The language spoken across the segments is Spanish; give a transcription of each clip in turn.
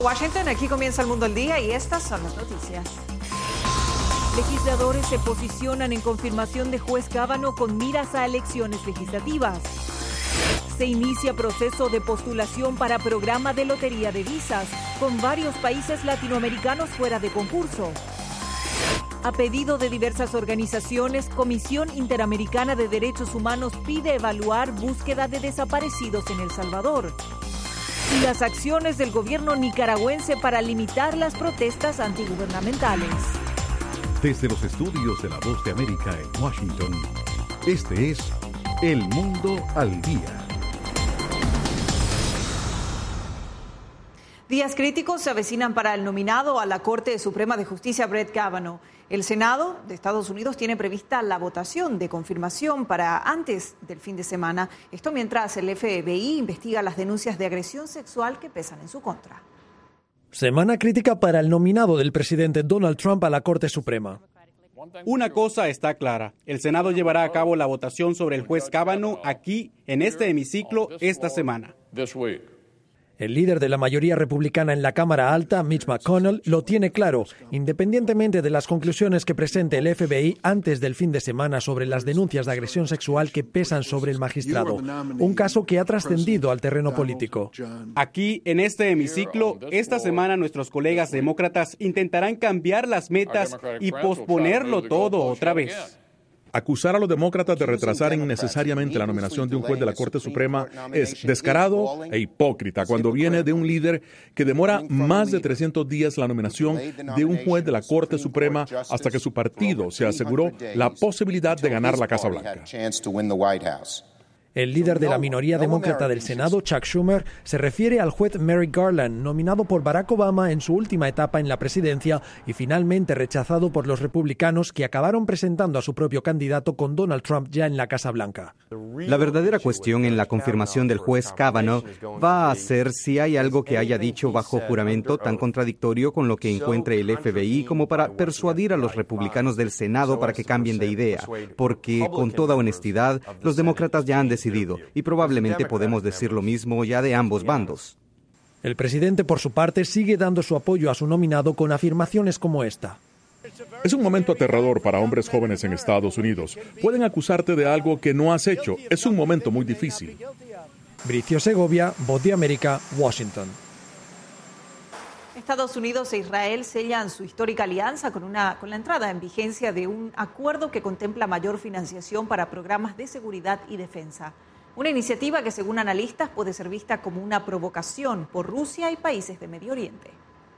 Washington, aquí comienza el mundo al día y estas son las noticias. Legisladores se posicionan en confirmación de juez Kavanaugh con miras a elecciones legislativas. Se inicia proceso de postulación para programa de lotería de visas, con varios países latinoamericanos fuera de concurso. A pedido de diversas organizaciones, Comisión Interamericana de Derechos Humanos pide evaluar búsqueda de desaparecidos en El Salvador. Y las acciones del gobierno nicaragüense para limitar las protestas antigubernamentales. Desde los estudios de La Voz de América en Washington, este es El Mundo al Día. Días críticos se avecinan para el nominado a la Corte Suprema de Justicia, Brett Kavanaugh. El Senado de Estados Unidos tiene prevista la votación de confirmación para antes del fin de semana. Esto mientras el FBI investiga las denuncias de agresión sexual que pesan en su contra. Semana crítica para el nominado del presidente Donald Trump a la Corte Suprema. Una cosa está clara, el Senado llevará a cabo la votación sobre el juez Kavanaugh aquí, en este hemiciclo, esta semana. El líder de la mayoría republicana en la Cámara Alta, Mitch McConnell, lo tiene claro, independientemente de las conclusiones que presente el FBI antes del fin de semana sobre las denuncias de agresión sexual que pesan sobre el magistrado, un caso que ha trascendido al terreno político. Aquí, en este hemiciclo, esta semana nuestros colegas demócratas intentarán cambiar las metas y posponerlo todo otra vez. Acusar a los demócratas de retrasar innecesariamente la nominación de un juez de la Corte Suprema es descarado e hipócrita cuando viene de un líder que demora más de 300 días la nominación de un juez de la Corte Suprema hasta que su partido se aseguró la posibilidad de ganar la Casa Blanca. El líder de la minoría demócrata del Senado, Chuck Schumer, se refiere al juez Merrick Garland, nominado por Barack Obama en su última etapa en la presidencia y finalmente rechazado por los republicanos que acabaron presentando a su propio candidato con Donald Trump ya en la Casa Blanca. La verdadera cuestión en la confirmación del juez Kavanaugh va a ser si hay algo que haya dicho bajo juramento tan contradictorio con lo que encuentre el FBI como para persuadir a los republicanos del Senado para que cambien de idea, porque, con toda honestidad, los demócratas ya han decidido y probablemente podemos decir lo mismo ya de ambos bandos. El presidente, por su parte, sigue dando su apoyo a su nominado con afirmaciones como esta. Es un momento aterrador para hombres jóvenes en Estados Unidos. Pueden acusarte de algo que no has hecho. Es un momento muy difícil. Bricio Segovia, Voz de América, Washington. Estados Unidos e Israel sellan su histórica alianza con la entrada en vigencia de un acuerdo que contempla mayor financiación para programas de seguridad y defensa. Una iniciativa que, según analistas, puede ser vista como una provocación por Rusia y países de Medio Oriente.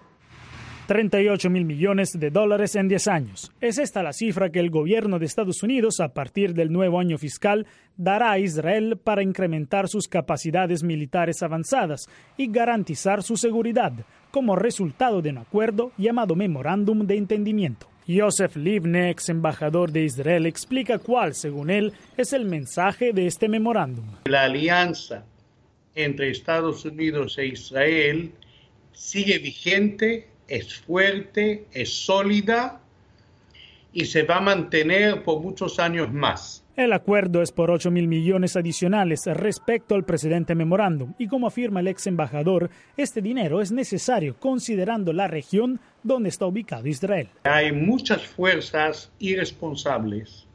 38.000 millones de dólares en 10 años. Es esta la cifra que el gobierno de Estados Unidos, a partir del nuevo año fiscal, dará a Israel para incrementar sus capacidades militares avanzadas y garantizar su seguridad, como resultado de un acuerdo llamado Memorándum de Entendimiento. Yosef Livne, ex embajador de Israel, explica cuál, según él, es el mensaje de este memorándum. La alianza entre Estados Unidos e Israel sigue vigente, es fuerte, es sólida y se va a mantener por muchos años más. El acuerdo es por 8.000 millones adicionales respecto al precedente memorándum y, como afirma el ex embajador, este dinero es necesario considerando la región donde está ubicado Israel. Hay muchas fuerzas irresponsables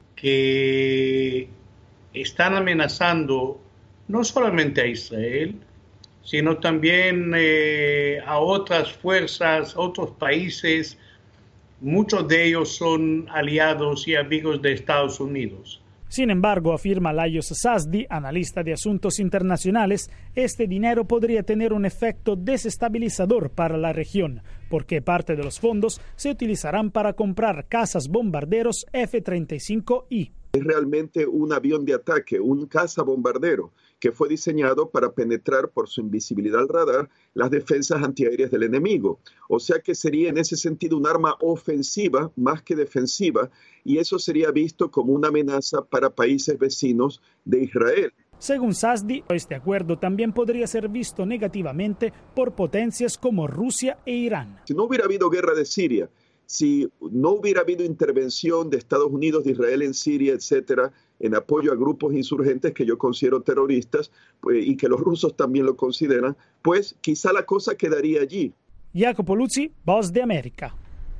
que están amenazando no solamente a Israel, sino también a otras fuerzas, otros países. Muchos de ellos son aliados y amigos de Estados Unidos. Sin embargo, afirma Lajos Sasdi, analista de asuntos internacionales, este dinero podría tener un efecto desestabilizador para la región, porque parte de los fondos se utilizarán para comprar cazas bombarderos F-35I. Es realmente un avión de ataque, un cazabombardero, que fue diseñado para penetrar por su invisibilidad al radar las defensas antiaéreas del enemigo. O sea que sería en ese sentido un arma ofensiva más que defensiva, y eso sería visto como una amenaza para países vecinos de Israel. Según Sasdi, este acuerdo también podría ser visto negativamente por potencias como Rusia e Irán. Si no hubiera habido guerra de Siria, si no hubiera habido intervención de Estados Unidos, de Israel en Siria, etcétera, en apoyo a grupos insurgentes que yo considero terroristas, pues, y que los rusos también lo consideran, pues quizá la cosa quedaría allí. Jacopo Luzzi, Voz de América.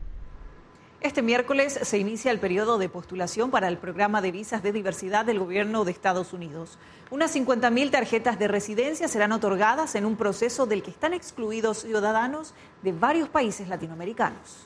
Este miércoles se inicia el periodo de postulación para el programa de visas de diversidad del gobierno de Estados Unidos. Unas 50.000 tarjetas de residencia serán otorgadas en un proceso del que están excluidos ciudadanos de varios países latinoamericanos.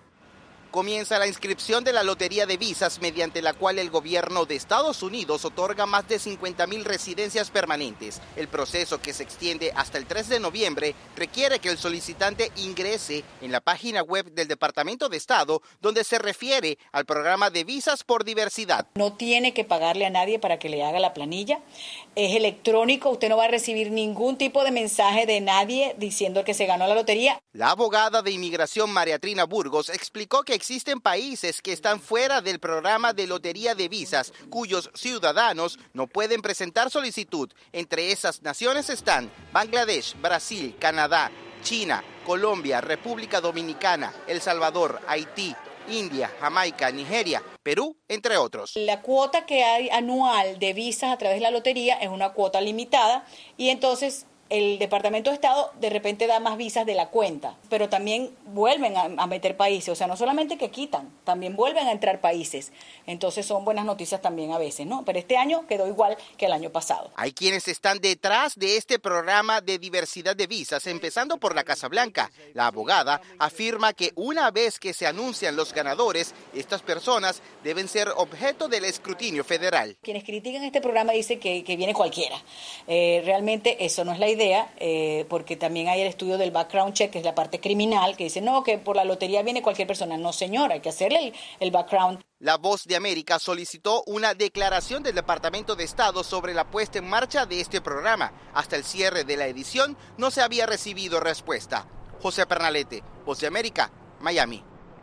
Comienza la inscripción de la lotería de visas mediante la cual el gobierno de Estados Unidos otorga más de 50.000 residencias permanentes. El proceso, que se extiende hasta el 3 de noviembre, requiere que el solicitante ingrese en la página web del Departamento de Estado, donde se refiere al programa de visas por diversidad. No tiene que pagarle a nadie para que le haga la planilla. Es electrónico, usted no va a recibir ningún tipo de mensaje de nadie diciendo que se ganó la lotería. La abogada de inmigración María Trina Burgos explicó que existen países que están fuera del programa de lotería de visas, cuyos ciudadanos no pueden presentar solicitud. Entre esas naciones están Bangladesh, Brasil, Canadá, China, Colombia, República Dominicana, El Salvador, Haití, India, Jamaica, Nigeria, Perú, entre otros. La cuota que hay anual de visas a través de la lotería es una cuota limitada y entonces el Departamento de Estado de repente da más visas de la cuenta, pero también vuelven a meter países, o sea, no solamente que quitan, también vuelven a entrar países. Entonces son buenas noticias también a veces, ¿no? Pero este año quedó igual que el año pasado. Hay quienes están detrás de este programa de diversidad de visas, empezando por la Casa Blanca. La abogada afirma que una vez que se anuncian los ganadores, estas personas deben ser objeto del escrutinio federal. Quienes critican este programa dicen que viene cualquiera. Realmente eso no es la idea, porque también hay el estudio del background check, que es la parte criminal, que dice, no, que por la lotería viene cualquier persona. No, señora, hay que hacerle el background. La Voz de América solicitó una declaración del Departamento de Estado sobre la puesta en marcha de este programa. Hasta el cierre de la edición no se había recibido respuesta. José Pernalete, Voz de América, Miami.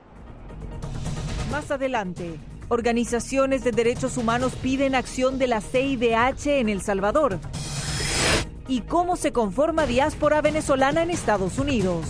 Más adelante, organizaciones de derechos humanos piden acción de la CIDH en El Salvador. ¿Y cómo se conforma diáspora venezolana en Estados Unidos?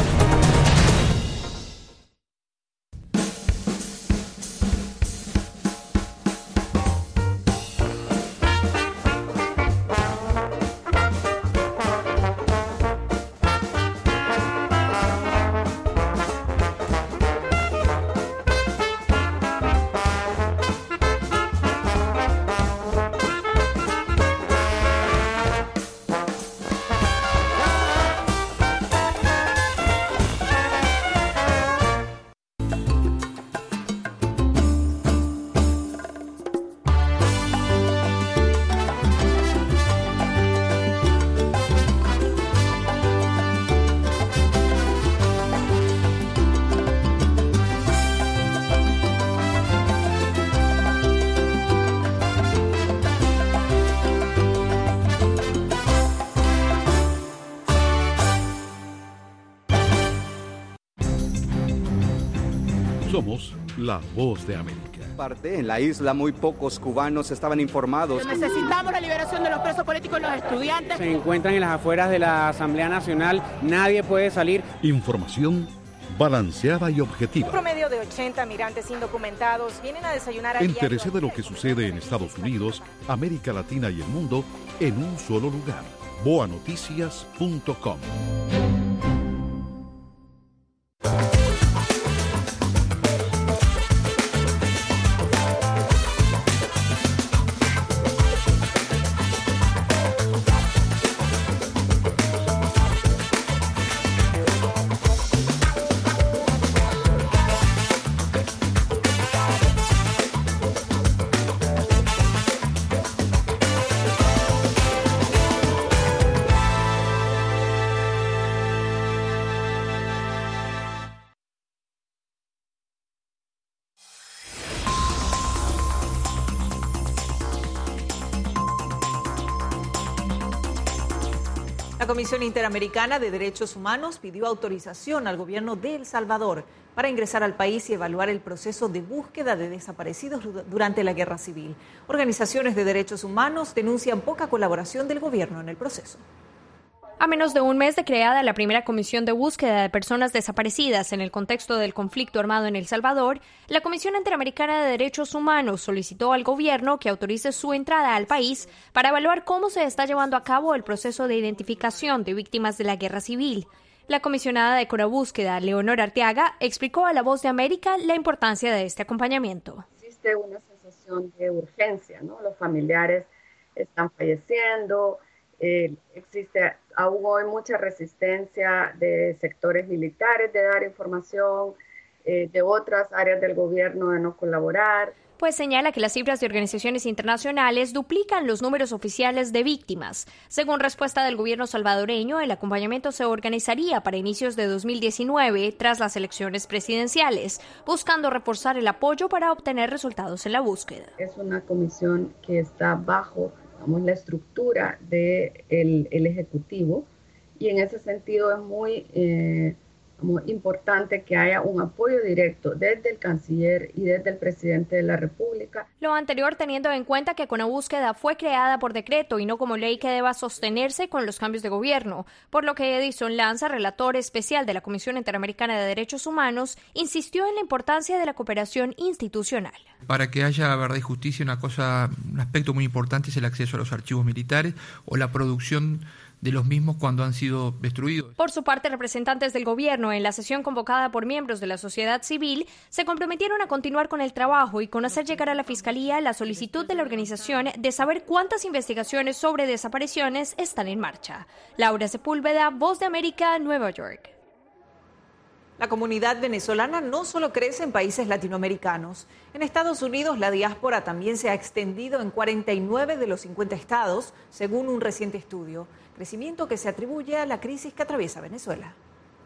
Somos la Voz de América. En la isla muy pocos cubanos estaban informados. Necesitamos la liberación de los presos políticos y los estudiantes. Se encuentran en las afueras de la Asamblea Nacional, nadie puede salir. Información balanceada y objetiva. Un promedio de 80 migrantes indocumentados vienen a desayunar. Entérese de lo que sucede en Estados Unidos, América Latina y el mundo en un solo lugar. boanoticias.com. La Comisión Interamericana de Derechos Humanos pidió autorización al gobierno de El Salvador para ingresar al país y evaluar el proceso de búsqueda de desaparecidos durante la guerra civil. Organizaciones de derechos humanos denuncian poca colaboración del gobierno en el proceso. A menos de un mes de creada la primera comisión de búsqueda de personas desaparecidas en el contexto del conflicto armado en El Salvador, la Comisión Interamericana de Derechos Humanos solicitó al gobierno que autorice su entrada al país para evaluar cómo se está llevando a cabo el proceso de identificación de víctimas de la guerra civil. La comisionada de Conabúsqueda, Leonor Arteaga, explicó a La Voz de América la importancia de este acompañamiento. Existe una sensación de urgencia, ¿no? Los familiares están falleciendo, aún hoy mucha resistencia de sectores militares de dar información, de otras áreas del gobierno de no colaborar. Pues señala que las cifras de organizaciones internacionales duplican los números oficiales de víctimas. Según respuesta del gobierno salvadoreño, el acompañamiento se organizaría para inicios de 2019 tras las elecciones presidenciales, buscando reforzar el apoyo para obtener resultados en la búsqueda. Es una comisión que está bajo, digamos, la estructura del Ejecutivo y en ese sentido es muy importante que haya un apoyo directo desde el canciller y desde el presidente de la República. Lo anterior teniendo en cuenta que Conabúsqueda fue creada por decreto y no como ley que deba sostenerse con los cambios de gobierno, por lo que Edison Lanza, relator especial de la Comisión Interamericana de Derechos Humanos, insistió en la importancia de la cooperación institucional. Para que haya verdad y justicia, un aspecto muy importante es el acceso a los archivos militares o la producción de los mismos cuando han sido destruidos. Por su parte, representantes del gobierno, en la sesión convocada por miembros de la sociedad civil, se comprometieron a continuar con el trabajo y con hacer llegar a la Fiscalía la solicitud de la organización de saber cuántas investigaciones sobre desapariciones están en marcha. Laura Sepúlveda, Voz de América, Nueva York. La comunidad venezolana no solo crece en países latinoamericanos. En Estados Unidos, la diáspora también se ha extendido en 49 de los 50 estados, según un reciente estudio. Crecimiento que se atribuye a la crisis que atraviesa Venezuela.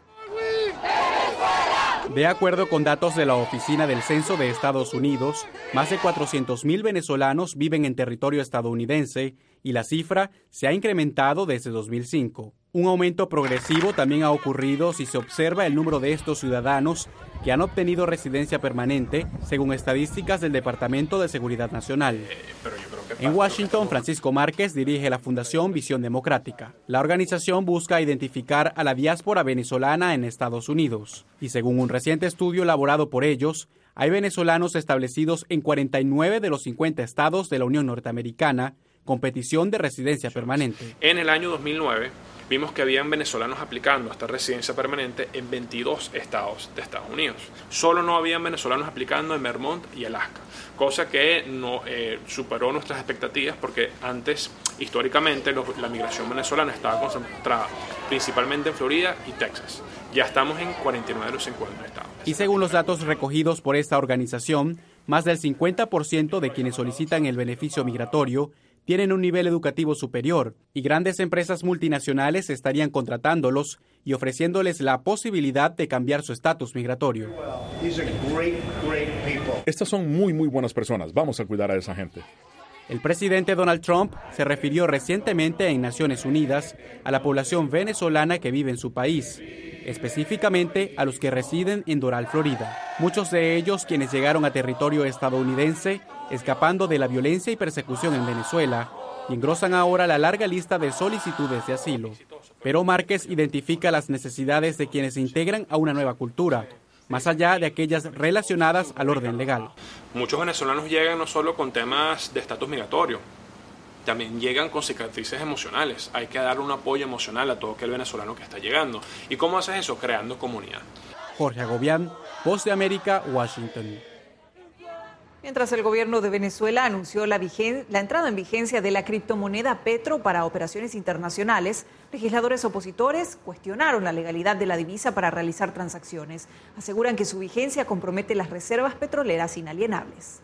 De acuerdo con datos de la Oficina del Censo de Estados Unidos, más de 400.000 venezolanos viven en territorio estadounidense y la cifra se ha incrementado desde 2005. Un aumento progresivo también ha ocurrido si se observa el número de estos ciudadanos que han obtenido residencia permanente, según estadísticas del Departamento de Seguridad Nacional. En Washington, Francisco Márquez dirige la Fundación Visión Democrática. La organización busca identificar a la diáspora venezolana en Estados Unidos. Y según un reciente estudio elaborado por ellos, hay venezolanos establecidos en 49 de los 50 estados de la Unión Norteamericana con petición de residencia permanente. En el año 2009 vimos que habían venezolanos aplicando a esta residencia permanente en 22 estados de Estados Unidos. Solo no habían venezolanos aplicando en Vermont y Alaska, cosa que no superó nuestras expectativas porque antes, históricamente, la migración venezolana estaba concentrada principalmente en Florida y Texas. Ya estamos en 49 de los 50 estados. Y según los datos recogidos por esta organización, más del 50% de quienes solicitan el beneficio migratorio tienen un nivel educativo superior y grandes empresas multinacionales estarían contratándolos y ofreciéndoles la posibilidad de cambiar su estatus migratorio. Estas son muy buenas personas. Vamos a cuidar a esa gente. El presidente Donald Trump se refirió recientemente en Naciones Unidas a la población venezolana que vive en su país, específicamente a los que residen en Doral, Florida. Muchos de ellos quienes llegaron a territorio estadounidense escapando de la violencia y persecución en Venezuela y engrosan ahora la larga lista de solicitudes de asilo. Pero Márquez identifica las necesidades de quienes se integran a una nueva cultura, más allá de aquellas relacionadas al orden legal. Muchos venezolanos llegan no solo con temas de estatus migratorio, también llegan con cicatrices emocionales. Hay que dar un apoyo emocional a todo aquel venezolano que está llegando. ¿Y cómo haces eso? Creando comunidad. Jorge Agobián, Voz de América, Washington. Mientras el gobierno de Venezuela anunció la entrada en vigencia de la criptomoneda Petro para operaciones internacionales, legisladores opositores cuestionaron la legalidad de la divisa para realizar transacciones. Aseguran que su vigencia compromete las reservas petroleras inalienables.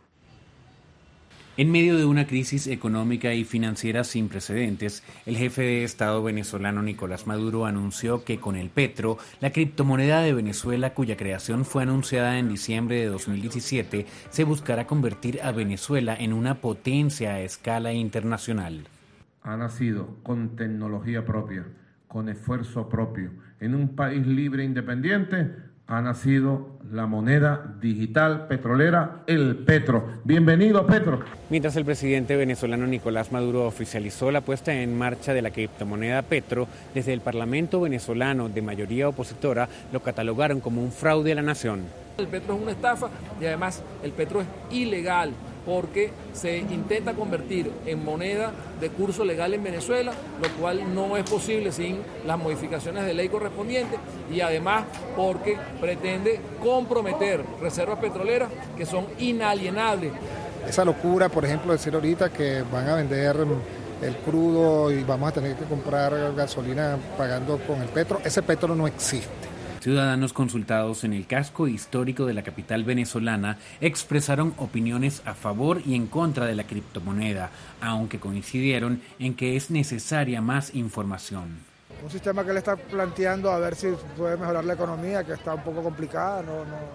En medio de una crisis económica y financiera sin precedentes, el jefe de Estado venezolano Nicolás Maduro anunció que con el Petro, la criptomoneda de Venezuela, cuya creación fue anunciada en diciembre de 2017, se buscará convertir a Venezuela en una potencia a escala internacional. Ha nacido con tecnología propia, con esfuerzo propio, en un país libre e independiente. Ha nacido la moneda digital petrolera, el Petro. Bienvenido, Petro. Mientras el presidente venezolano Nicolás Maduro oficializó la puesta en marcha de la criptomoneda Petro, desde el Parlamento venezolano de mayoría opositora lo catalogaron como un fraude a la nación. El Petro es una estafa y además el Petro es ilegal. porque se intenta convertir en moneda de curso legal en Venezuela, lo cual no es posible sin las modificaciones de ley correspondientes, y además porque pretende comprometer reservas petroleras que son inalienables. Esa locura, por ejemplo, decir ahorita que van a vender el crudo y vamos a tener que comprar gasolina pagando con el petro, ese petro no existe. Ciudadanos consultados en el casco histórico de la capital venezolana expresaron opiniones a favor y en contra de la criptomoneda, aunque coincidieron en que es necesaria más información. Un sistema que le está planteando a ver si puede mejorar la economía, que está un poco complicada,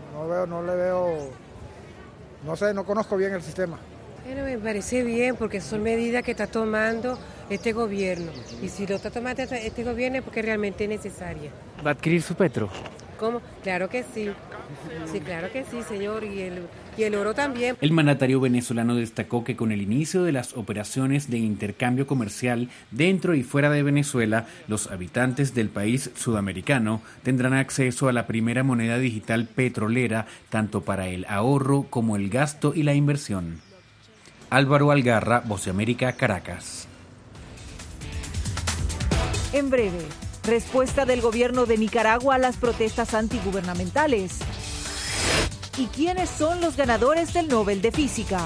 no conozco bien el sistema. Bueno, me parece bien porque son medidas que está tomando este gobierno, y si lo está tomando este gobierno es porque realmente es necesaria. ¿Va a adquirir su petro? ¿Cómo? Claro que sí. Sí, claro que sí, señor, y el oro también. El mandatario venezolano destacó que con el inicio de las operaciones de intercambio comercial dentro y fuera de Venezuela, los habitantes del país sudamericano tendrán acceso a la primera moneda digital petrolera, tanto para el ahorro como el gasto y la inversión. Álvaro Algarra, Voz de América, Caracas. En breve, respuesta del gobierno de Nicaragua a las protestas antigubernamentales. ¿Y quiénes son los ganadores del Nobel de Física?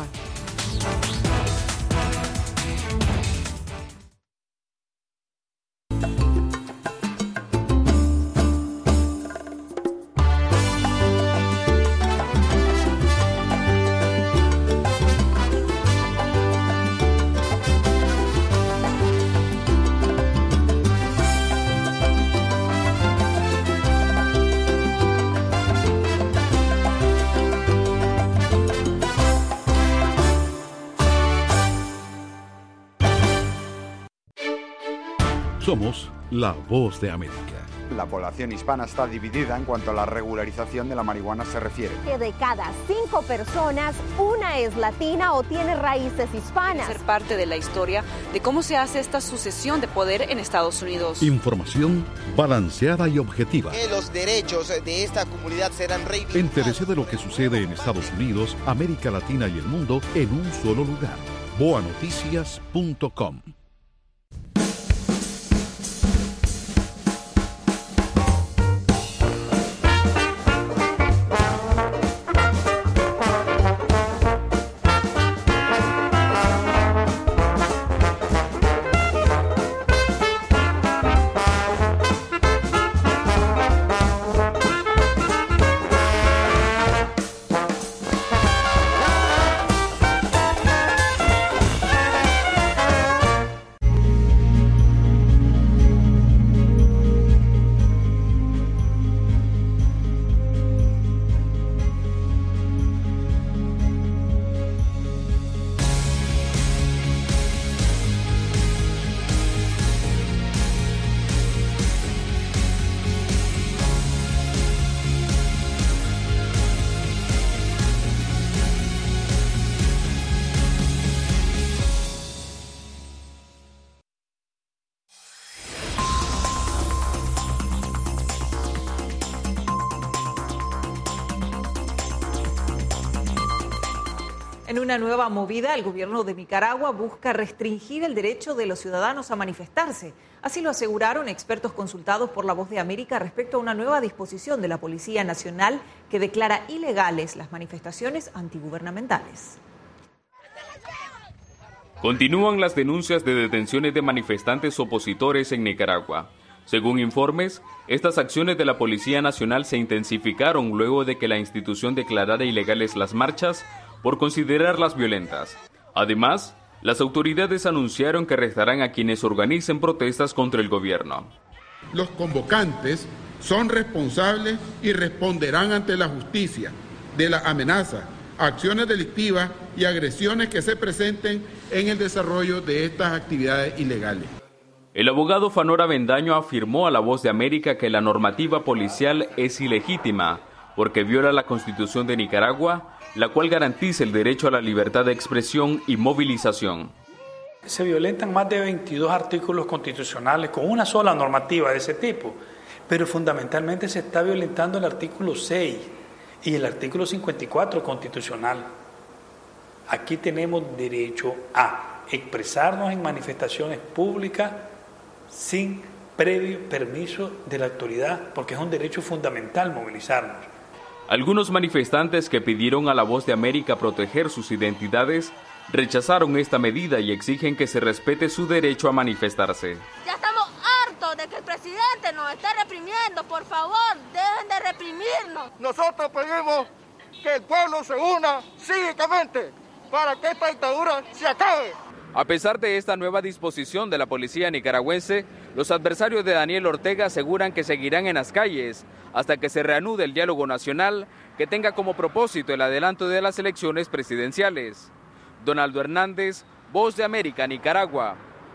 Somos la Voz de América. La población hispana está dividida en cuanto a la regularización de la marihuana se refiere. Que de cada 5 personas, una es latina o tiene raíces hispanas. Ser parte de la historia de cómo se hace esta sucesión de poder en Estados Unidos. Información balanceada y objetiva. Que los derechos de esta comunidad serán reivindicados. Entérese de lo que sucede en Estados Unidos, América Latina y el mundo en un solo lugar. boanoticias.com. En una nueva movida, el gobierno de Nicaragua busca restringir el derecho de los ciudadanos a manifestarse. Así lo aseguraron expertos consultados por La Voz de América respecto a una nueva disposición de la Policía Nacional que declara ilegales las manifestaciones antigubernamentales. Continúan las denuncias de detenciones de manifestantes opositores en Nicaragua. Según informes, estas acciones de la Policía Nacional se intensificaron luego de que la institución declarara ilegales las marchas por considerarlas violentas. Además, las autoridades anunciaron que arrestarán a quienes organicen protestas contra el gobierno. Los convocantes son responsables y responderán ante la justicia de la amenaza, acciones delictivas y agresiones que se presenten en el desarrollo de estas actividades ilegales. El abogado Fanor Avendaño afirmó a La Voz de América que la normativa policial es ilegítima porque viola la Constitución de Nicaragua, la cual garantiza el derecho a la libertad de expresión y movilización. Se violentan más de 22 artículos constitucionales con una sola normativa de ese tipo, pero fundamentalmente se está violentando el artículo 6 y el artículo 54 constitucional. Aquí tenemos derecho a expresarnos en manifestaciones públicas sin previo permiso de la autoridad, porque es un derecho fundamental movilizarnos. Algunos manifestantes que pidieron a La Voz de América proteger sus identidades rechazaron esta medida y exigen que se respete su derecho a manifestarse. Ya estamos hartos de que el presidente nos esté reprimiendo. Por favor, dejen de reprimirnos. Nosotros pedimos que el pueblo se una cívicamente para que esta dictadura se acabe. A pesar de esta nueva disposición de la policía nicaragüense, los adversarios de Daniel Ortega aseguran que seguirán en las calles hasta que se reanude el diálogo nacional que tenga como propósito el adelanto de las elecciones presidenciales. Donaldo Hernández, Voz de América, Nicaragua.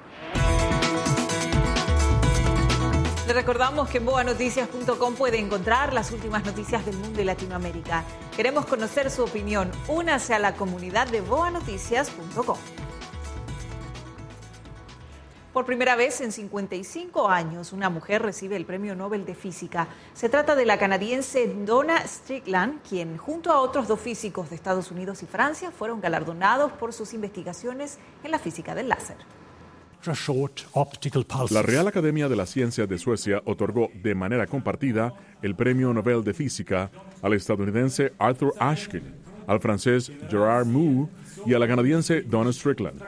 Le recordamos que en boanoticias.com puede encontrar las últimas noticias del mundo y Latinoamérica. Queremos conocer su opinión. Únase a la comunidad de boanoticias.com. Por primera vez en 55 años, una mujer recibe el Premio Nobel de Física. Se trata de la canadiense Donna Strickland, quien junto a otros 2 físicos de Estados Unidos y Francia fueron galardonados por sus investigaciones en la física del láser. La Real Academia de las Ciencias de Suecia otorgó de manera compartida el Premio Nobel de Física al estadounidense Arthur Ashkin, al francés Gerard Moore y a la canadiense Donna Strickland.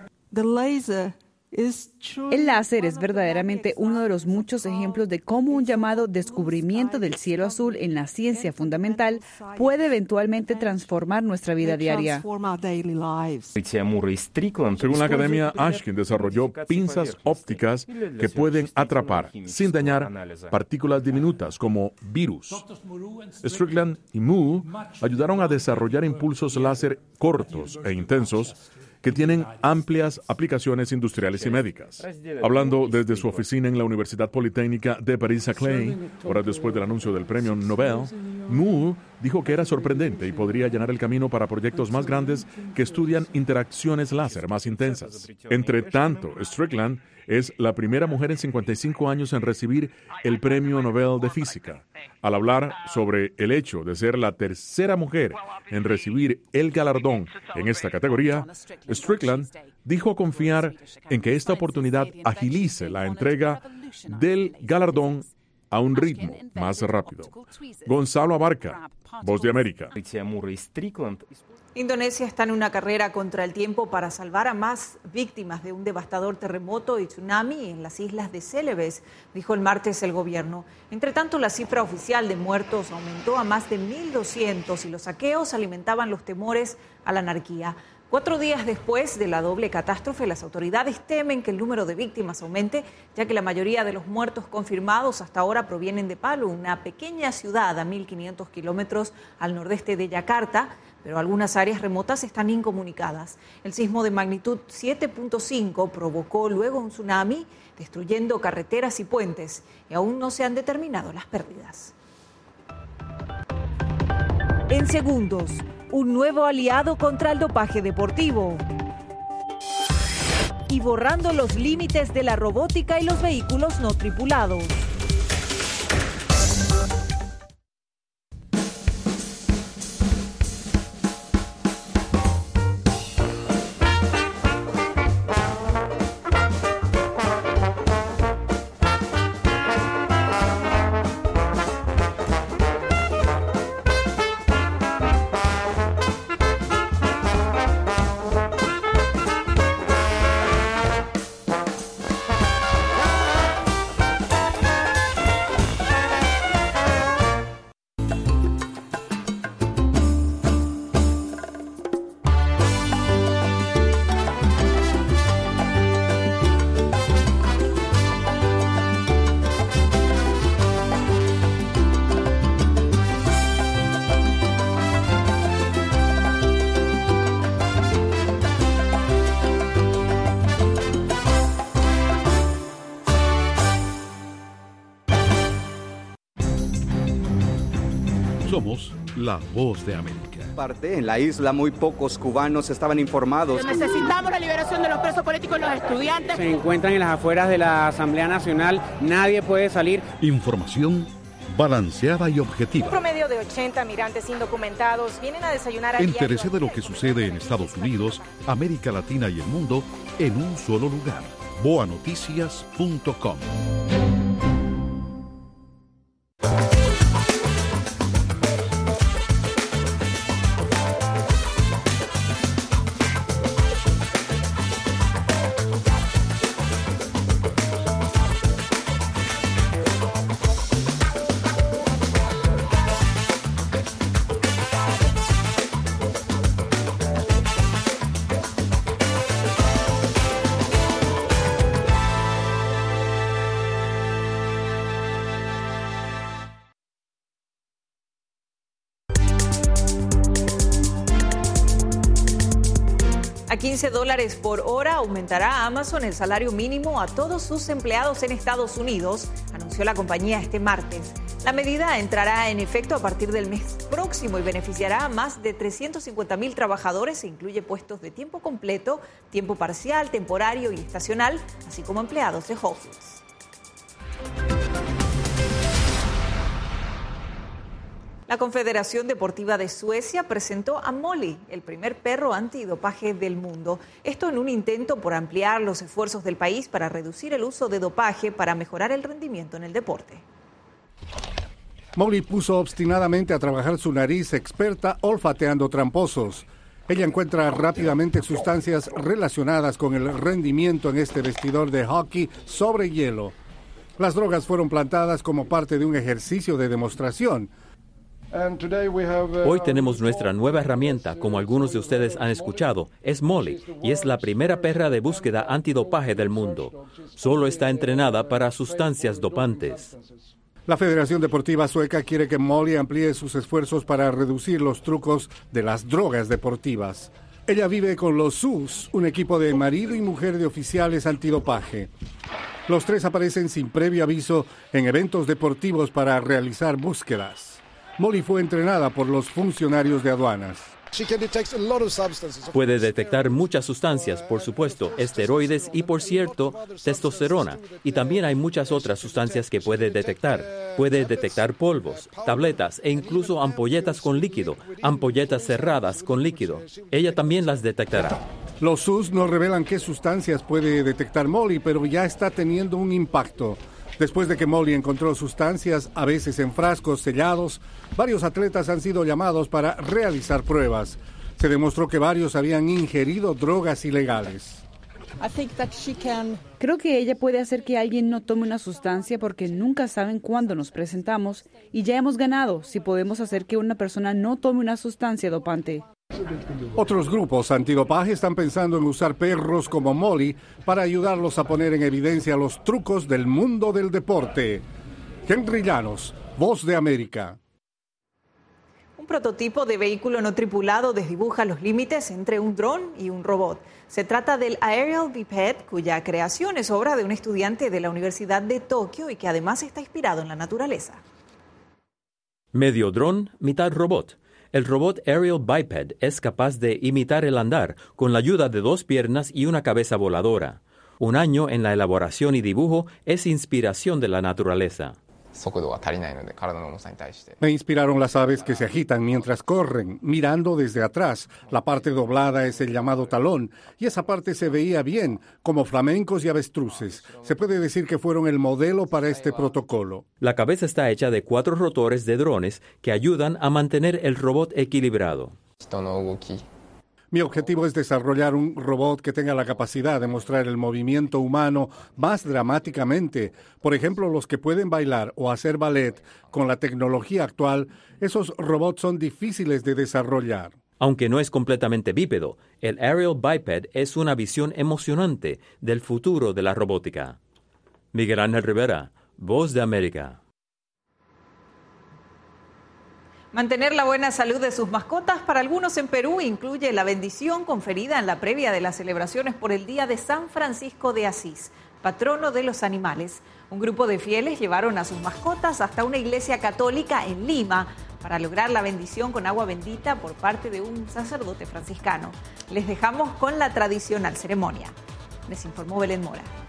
El láser es verdaderamente uno de los muchos ejemplos de cómo un llamado descubrimiento del cielo azul en la ciencia fundamental puede eventualmente transformar nuestra vida diaria. Según la Academia, Ashkin desarrolló pinzas ópticas que pueden atrapar, sin dañar, partículas diminutas como virus. Strickland y Moore ayudaron a desarrollar impulsos láser cortos e intensos que tienen amplias aplicaciones industriales y médicas. Hablando desde su oficina en la Universidad Politécnica de Paris-Saclay, horas después del anuncio del premio Nobel, Moore dijo que era sorprendente y podría allanar el camino para proyectos más grandes que estudian interacciones láser más intensas. Entre tanto, Strickland es la primera mujer en 55 años en recibir el Premio Nobel de Física. Al hablar sobre el hecho de ser la tercera mujer en recibir el galardón en esta categoría, Strickland dijo confiar en que esta oportunidad agilice la entrega del galardón a un ritmo más rápido. Gonzalo Abarca, Voz de América. Indonesia está en una carrera contra el tiempo para salvar a más víctimas de un devastador terremoto y tsunami en las islas de Celebes, dijo el martes el gobierno. Entre tanto, la cifra oficial de muertos aumentó a más de 1.200 y los saqueos alimentaban los temores a la anarquía. 4 días después de la doble catástrofe, las autoridades temen que el número de víctimas aumente, ya que la mayoría de los muertos confirmados hasta ahora provienen de Palu, una pequeña ciudad a 1.500 kilómetros al nordeste de Yakarta, pero algunas áreas remotas están incomunicadas. El sismo de magnitud 7.5 provocó luego un tsunami, destruyendo carreteras y puentes, y aún no se han determinado las pérdidas. En segundos, un nuevo aliado contra el dopaje deportivo. Y borrando los límites de la robótica y los vehículos no tripulados. Somos la Voz de América. En la isla muy pocos cubanos estaban informados. Necesitamos la liberación de los presos políticos y los estudiantes. Se encuentran en las afueras de la Asamblea Nacional, nadie puede salir. Información balanceada y objetiva. Un promedio de 80 migrantes indocumentados vienen a desayunar a Entérese de lo que sucede en Estados Unidos, América Latina y el mundo en un solo lugar. boanoticias.com. A $15 por hora aumentará Amazon el salario mínimo a todos sus empleados en Estados Unidos, anunció la compañía este martes. La medida entrará en efecto a partir del mes próximo y beneficiará a más de 350,000 trabajadores e incluye puestos de tiempo completo, tiempo parcial, temporario y estacional, así como empleados de Whole Foods. La Confederación Deportiva de Suecia presentó a Molly, el primer perro antidopaje del mundo. Esto en un intento por ampliar los esfuerzos del país para reducir el uso de dopaje para mejorar el rendimiento en el deporte. Molly puso obstinadamente a trabajar su nariz experta olfateando tramposos. Ella encuentra rápidamente sustancias relacionadas con el rendimiento en este vestidor de hockey sobre hielo. Las drogas fueron plantadas como parte de un ejercicio de demostración. Hoy tenemos nuestra nueva herramienta, como algunos de ustedes han escuchado, es Molly, y es la primera perra de búsqueda antidopaje del mundo. Solo está entrenada para sustancias dopantes. La Federación Deportiva Sueca quiere que Molly amplíe sus esfuerzos para reducir los trucos de las drogas deportivas. Ella vive con los SUS, un equipo de marido y mujer de oficiales antidopaje. Los tres aparecen sin previo aviso en eventos deportivos para realizar búsquedas. Molly fue entrenada por los funcionarios de aduanas. Puede detectar muchas sustancias, por supuesto, esteroides y, por cierto, testosterona. Y también hay muchas otras sustancias que puede detectar. Puede detectar polvos, tabletas e incluso ampolletas con líquido, ampolletas cerradas con líquido. Ella también las detectará. Los SUS no revelan qué sustancias puede detectar Molly, pero ya está teniendo un impacto. Después de que Molly encontró sustancias, a veces en frascos sellados, varios atletas han sido llamados para realizar pruebas. Se demostró que varios habían ingerido drogas ilegales. Creo que ella puede hacer que alguien no tome una sustancia porque nunca saben cuándo nos presentamos y ya hemos ganado si podemos hacer que una persona no tome una sustancia dopante. Otros grupos antidopaje están pensando en usar perros como Molly para ayudarlos a poner en evidencia los trucos del mundo del deporte. Henry Llanos, Voz de América. Un prototipo de vehículo no tripulado desdibuja los límites entre un dron y un robot. Se trata del Aerial Biped, cuya creación es obra de un estudiante de la Universidad de Tokio y que además está inspirado en la naturaleza. Medio dron, mitad robot. El robot Aerial Biped es capaz de imitar el andar con la ayuda de 2 piernas y una cabeza voladora. Un año en la elaboración y dibujo es inspiración de la naturaleza. Me inspiraron las aves que se agitan mientras corren, mirando desde atrás. La parte doblada es el llamado talón, y esa parte se veía bien, como flamencos y avestruces. Se puede decir que fueron el modelo para este protocolo. La cabeza está hecha de 4 rotores de drones que ayudan a mantener el robot equilibrado. Mi objetivo es desarrollar un robot que tenga la capacidad de mostrar el movimiento humano más dramáticamente. Por ejemplo, los que pueden bailar o hacer ballet. Con la tecnología actual, esos robots son difíciles de desarrollar. Aunque no es completamente bípedo, el Aerial Biped es una visión emocionante del futuro de la robótica. Miguel Ángel Rivera, Voz de América. Mantener la buena salud de sus mascotas para algunos en Perú incluye la bendición conferida en la previa de las celebraciones por el Día de San Francisco de Asís, patrono de los animales. Un grupo de fieles llevaron a sus mascotas hasta una iglesia católica en Lima para lograr la bendición con agua bendita por parte de un sacerdote franciscano. Les dejamos con la tradicional ceremonia. Les informó Belén Mora.